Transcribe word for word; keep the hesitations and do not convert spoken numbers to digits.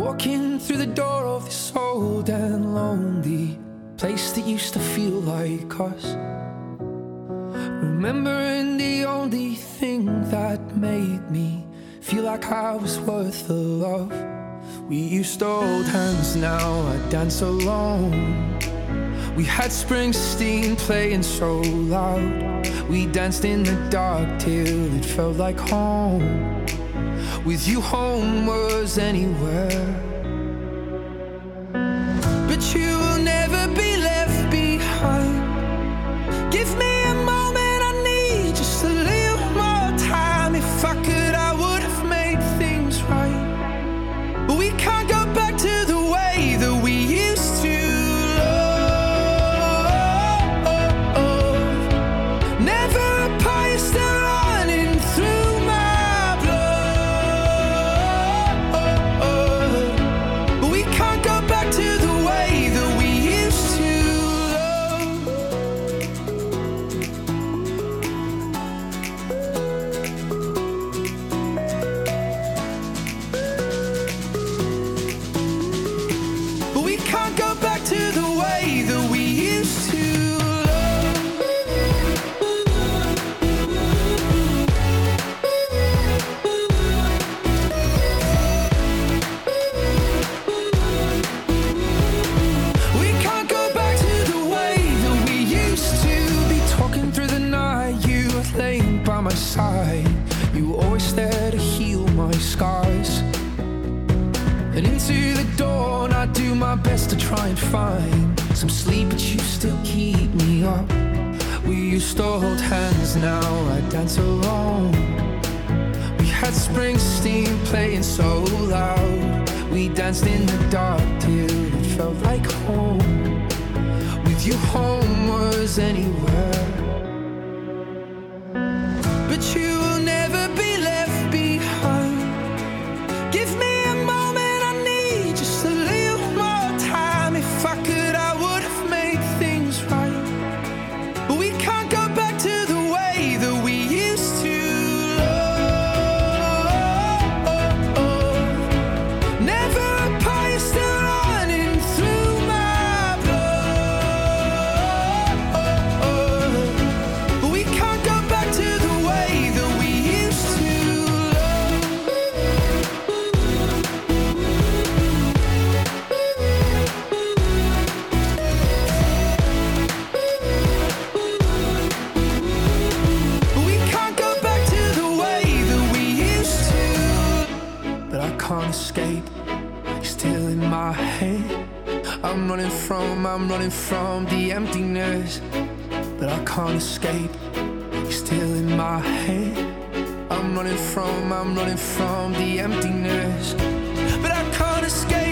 Walking through the door of this old and lonely place that used to feel like us, remembering the only thing that made me feel like I was worth the love. We used to hold hands, now I dance alone. We had Springsteen playing so loud. We danced in the dark till it felt like home. With you, home was anywhere. But you will never be left behind. Give me a moment, I need just a little more time. If I could, I would have made things right. But we can't go back to the way that we used to love. Never apart, you're still running through my blood. But we can't go back to the way that we used to love. But we can't go back to the way that we used to love. We can't go back to the way that we used to be. Talking through the night, you were laying by my side. You were always there to heal my scars. And into the dawn, I do my best to try and find some sleep, but you still keep me up. We used to hold hands, now I dance alone. We had Springsteen playing so loud. We danced in the dark till it felt like home. With you, home was anywhere. But you will never be left behind. Give me a moment, I need just a little more time. If I could, I would have made things right. But we can't go back to the way that we used to love. Never apart, you're still running through my blood. But we can't go back to the way that we used to love. But we can't go back to the way that we used to. But I can't escape, you're still in my head. I'm running from, I'm running from the emptiness. But I can't escape, you're still in my head. I'm running from, I'm running from the emptiness. But I can't escape.